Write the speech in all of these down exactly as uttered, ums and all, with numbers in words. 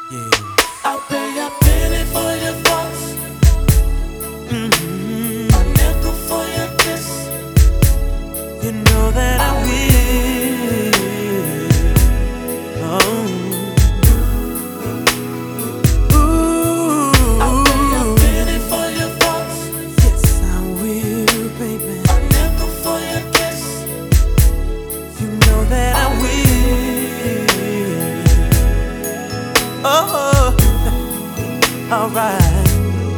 Yeah. I'll pay a penny for your thoughts, Mm-hmm. a nickel for your kiss. You know that I will. Oh. Ooh. I'll pay a penny for your thoughts, Yes, I will, baby. a nickel for your kiss. You know that I will. Oh, alright.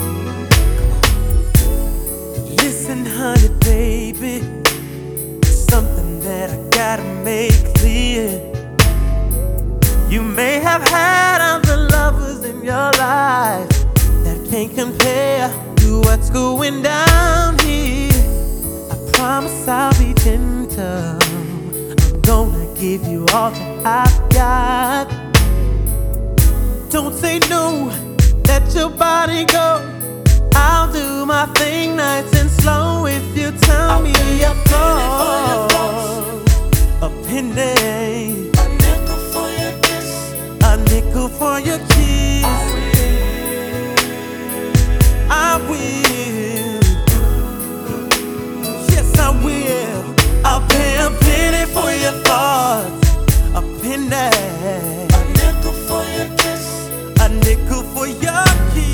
Listen, honey, baby. Something that I gotta make clear. You may have had other lovers in your life that can't compare to what's going down here. I promise I'll be gentle. I'm gonna give you all that I've got. Don't say no, let your body go. I'll do my thing nice and slow if you tell me your thoughts. A penny, A nickel for your kiss. a nickel for your kiss. I will. Yes, I will. I'll pay a penny for your thoughts. A penny, A nickel for your kiss. a nickel for your kiss.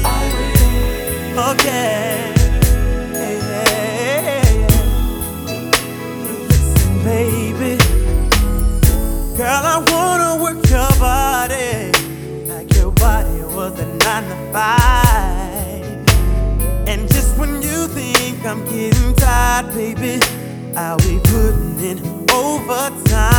Okay. Hey, hey, hey. Listen, baby. Girl, I wanna work your body like your body was a nine to five. And just when you think I'm getting tired, baby, I'll be putting in overtime.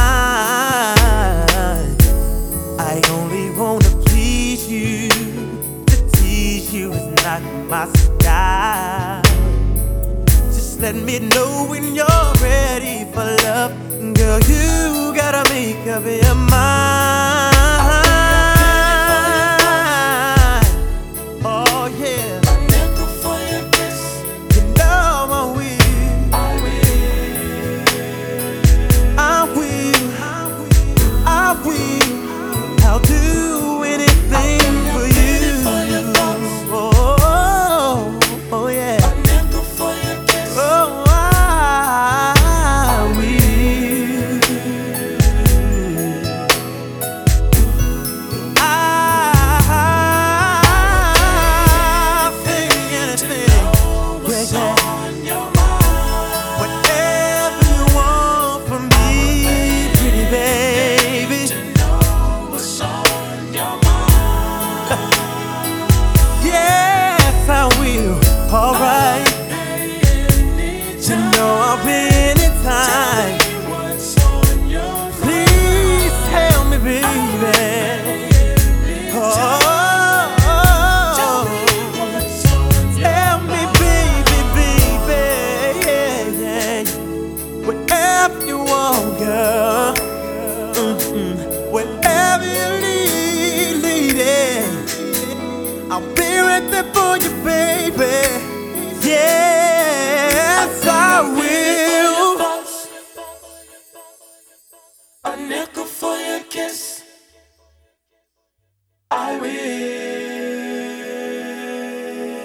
I only wanna please you. To tease you is not my style. Just let me know when you're ready for love. Girl, you gotta make up your mind. Oh yeah, A nickel for your kiss. you know I will. I will, I will. I'll do anything for you. Oh, oh yeah. A nickel for your kiss. Oh, I will. I'll think anything. What's Yeah, yeah. on your mind? Whatever you want from me, pretty baby. Know what's on your mind. Yes, I will. Alright. Pay any time.